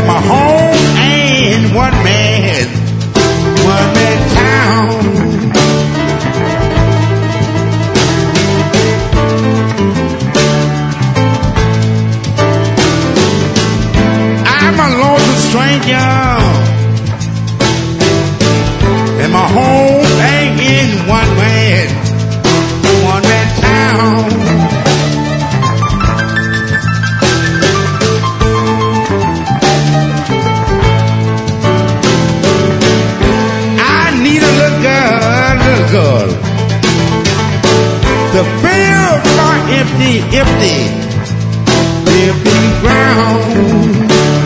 And my home ain't one man town. I'm a lonesome stranger, and my home ain't in one man town. Girl, to fill my empty ground.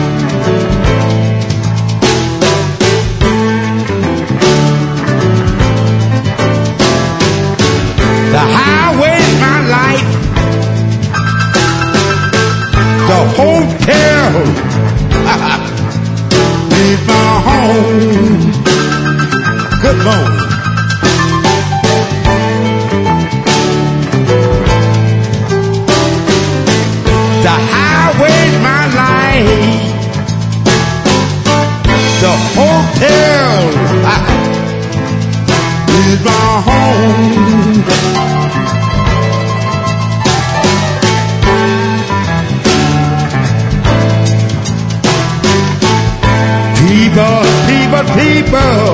The highway's my life, the hotel is my home. Good morning. The highway's my life, the hotel is my home. People,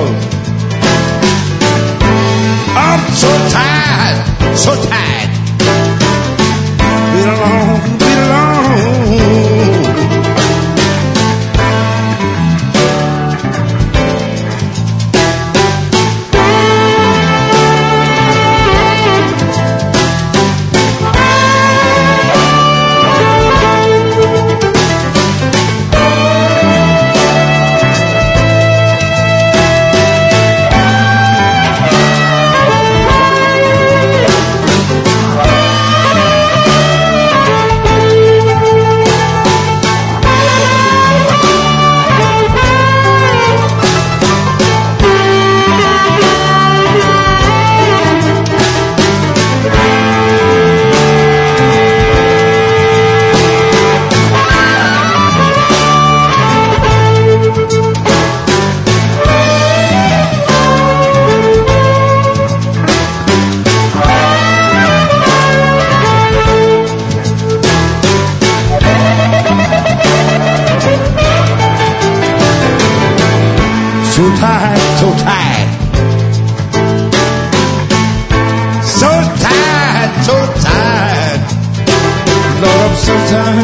I'm so tired. Been alone. So tired, Lord, I'm so tired.